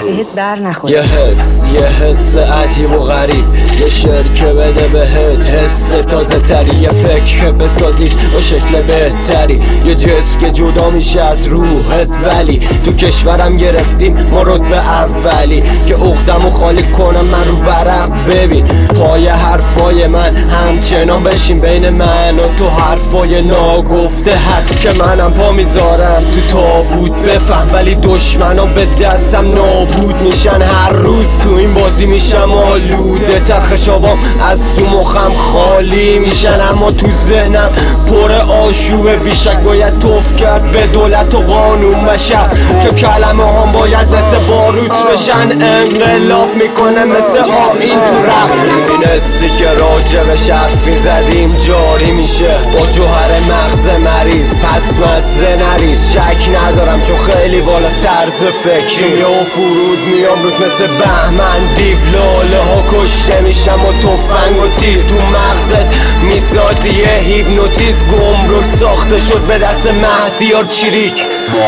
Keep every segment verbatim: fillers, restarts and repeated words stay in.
بهت بر نخوره. یه حس یه حس عجیب و غریب، یه شعر که بده بهت حس تازه تری، یه فکر که بسازیش با شکل بهتری، یه جس که جدا میشه از روحت. ولی تو کشورم گرفتیم ما رتبه اولی، که عقدمو خالی کنم من رو ورق ببین. پای حرفای من همچنان بشین، بین من و تو حرفای ناگفته هست که منم پا میذارم تو تابوت بفهم. ولی دشمنا به دستم نابود میشن، هر روز تو این بازی میشم آلوده. ترخشابام از تو مخم خالی میشن، اما تو ذهنم پر آشوبه. بیشک باید توف کرد به دولت و قانون بشر، که کلمه هم باید مثل باروت بشن. انقلاب میکنه مثل آمین تو رق. این حسی که راجبش حرفی زدیم جاری میشه با جوهر مغز مریض، پس مزه نریز. شک ندارم چون خیلی بالاست طرز فکری، و فرود میام روت مثل بهمن دیو. لاله ها کشته میشم و تفنگ و تیر تو مغزت میسازی یه هیپنوتیزم. گمرک ساخته شد به دست مهدیار چریک.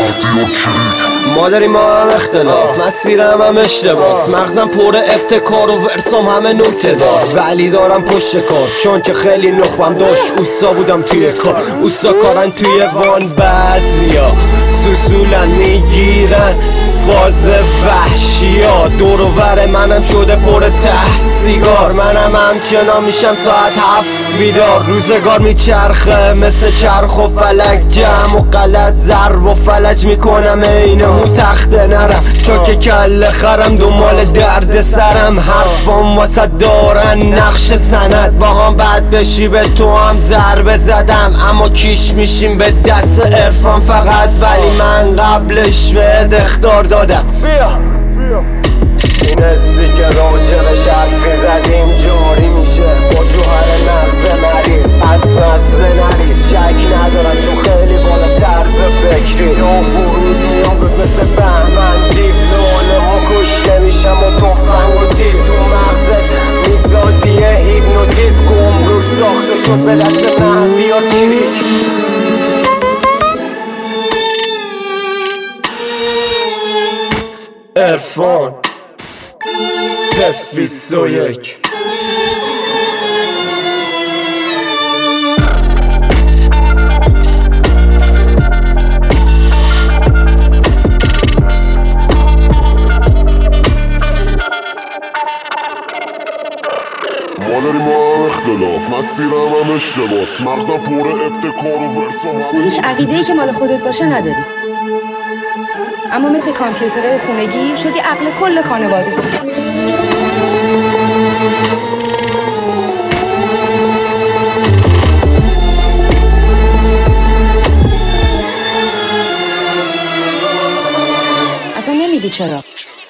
ما داریم ما هم اختلاف، مسیرم هم اشتباس، مغزم پر ابتکار و ورسام همه نکته دار. ولی دارم پشت کار چون که خیلی نخبم داشت. اوستا بودم توی کار، اوستا کارن توی وان. بعضیا سوسولن میگیرن فاز وحشی ها، دور و ور منم شده پر ته سیگار. منم همچنان میشم ساعت هفت بیدار. روزگار میچرخه مثل چرخ و فلک، جمع و غلط ضرب و فلج میکنم اینه اون تخت نرم. چاک کل خرم دنبال درد سرم، حرفام واسه دارن نقش سند. با هم بد بشی به تو هم ضربه زدم، اما کیش میشیم به دست عرفان فقط. ولی من قبلش بهت اخطار دادم. بیا این حسی که راجبش حرفی زدیم جاری میشه با جوهر مغز مریض، پس مزه نریز. شک ندارم چون خیلی بالاست طرز فکری، یا فرود میام روت مثل بهمن دیو. لاله ها کشته میشم و تفنگ و تیر تو مغزت میسازی یه هیپنوتیزم. گمرک ساخته شد به دست مهدیار چریک. عرفان صف بیست و یک. ما داریم ما هم اختلاف، مسیرم هم اشتباس، مغزم پر ابتکار و ورسام تو هیچ عقیده‌ای که مال خودت باشه نداری، اما مثل کامپیوترهای خونگی شدی عقل کل خانواده. اصلا نمیگی چرا.